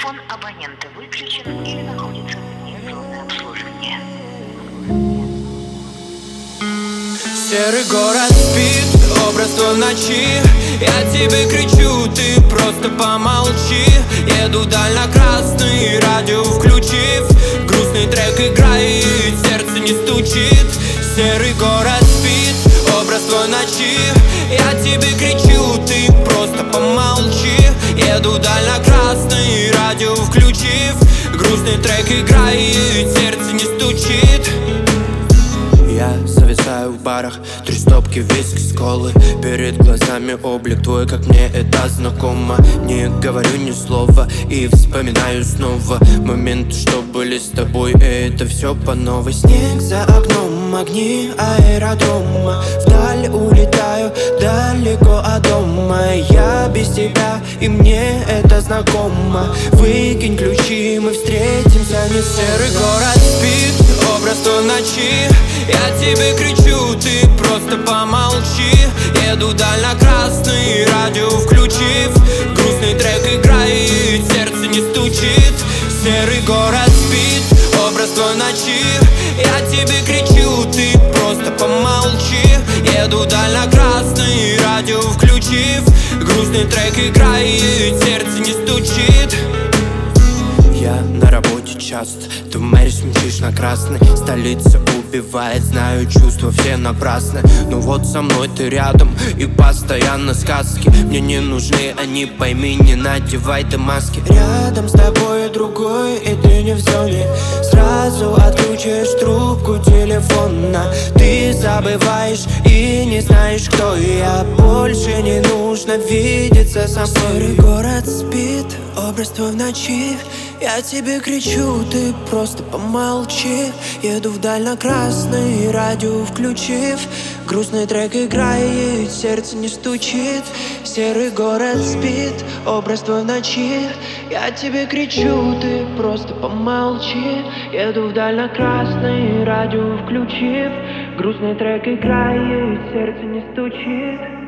Телефон абонента выключен или находится вне зоны обслуживания. Серый город спит, образ твой в ночи. Я тебе кричу, ты просто помолчи. Еду вдаль на красный, радио включив. Грустный трек играет, сердце не стучит. Серый город спит, образ твой в ночи. Я тебе кричу, ты просто помолчи. Еду вдаль на красный, радио включив. Грустный трек играет, сердце не стучит. Я зависаю в барах, 3 стопки виски с колы. Перед глазами облик твой, как мне это знакомо. Не говорю ни слова и вспоминаю снова моменты, что были с тобой, и это все по новой. Снег за окном, огни аэродрома. Вдаль улетаю, далеко от дома. Я без тебя, и мне это знакомо. Выкинь ключи, мы встретимся не снова. Серый город спит, образ твой в ночи. Я тебе кричу, ты просто помолчи. Еду вдаль на красный, радио включив. Грустный трек играет, сердце не стучит. Серый город спит, образ твой в ночи. Я тебе кричу, ты просто помолчи. Еду вдаль на красный, радио включив. Грустный трек играет, сердце не стучит. Я на работе часто, ты в мэре смешишь на красный. Столица убивает, знаю, чувства все напрасны. Но вот со мной ты рядом и постоянно сказки. Мне не нужны они, пойми, не надевай ты маски. Рядом с тобой другой, и ты не в зоне. Сразу отключишь трубку телефона. Ты забываешь и не знаешь, кто я. Больше не нужно видеться со мной. Серый город спит, образ твой в ночи. Я тебе кричу, ты просто помолчи. Еду вдаль на красный, радио включив. Грустный трек играет, сердце не стучит. Серый город спит, образ твой в ночи. Я тебе кричу, ты просто помолчи. Еду вдаль на красный, радио включив. Грустный трек играет, сердце не стучит.